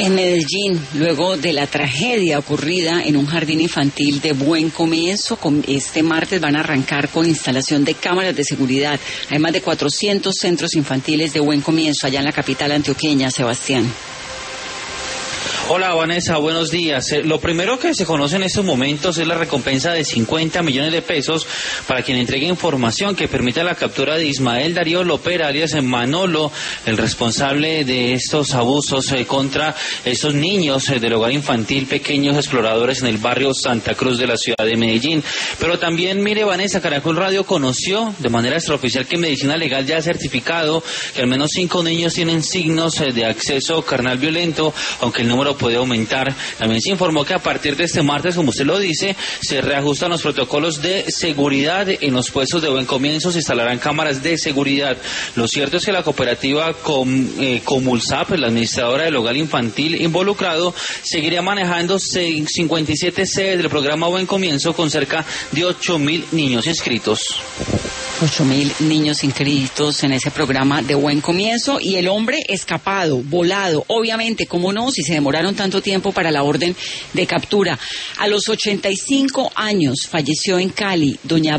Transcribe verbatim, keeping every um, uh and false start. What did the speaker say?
En Medellín, luego de la tragedia ocurrida en un jardín infantil de Buen Comienzo, este martes van a arrancar con instalación de cámaras de seguridad. Hay más de cuatrocientos centros infantiles de Buen Comienzo allá en la capital antioqueña, Sebastián. Hola Vanessa, buenos días. Eh, lo primero que se conoce en estos momentos es la recompensa de cincuenta millones de pesos para quien entregue información que permita la captura de Ismael Darío Lopera, alias Manolo, el responsable de estos abusos eh, contra estos niños eh, del hogar infantil Pequeños Exploradores en el barrio Santa Cruz de la ciudad de Medellín. Pero también, mire Vanessa, Caracol Radio conoció de manera extraoficial que Medicina Legal ya ha certificado que al menos cinco niños tienen signos eh, de acceso carnal violento, aunque el número puede aumentar. También se informó que a partir de este martes, como usted lo dice, se reajustan los protocolos de seguridad. En los puestos de Buen Comienzo se instalarán cámaras de seguridad. Lo cierto es que la cooperativa Com, eh, Comulsap, la administradora del hogar infantil involucrado, seguiría manejando cincuenta y siete sedes del programa Buen Comienzo con cerca de ocho mil niños inscritos. ocho mil niños inscritos en ese programa de Buen Comienzo, y el hombre escapado, volado, obviamente, cómo no, si se demoraron tanto tiempo para la orden de captura. A los ochenta y cinco años falleció en Cali doña